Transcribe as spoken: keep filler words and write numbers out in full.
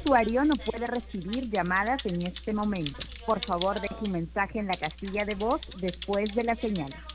usuario no puede recibir llamadas en este momento. Por favor, deje un mensaje en la casilla de voz después de la señal.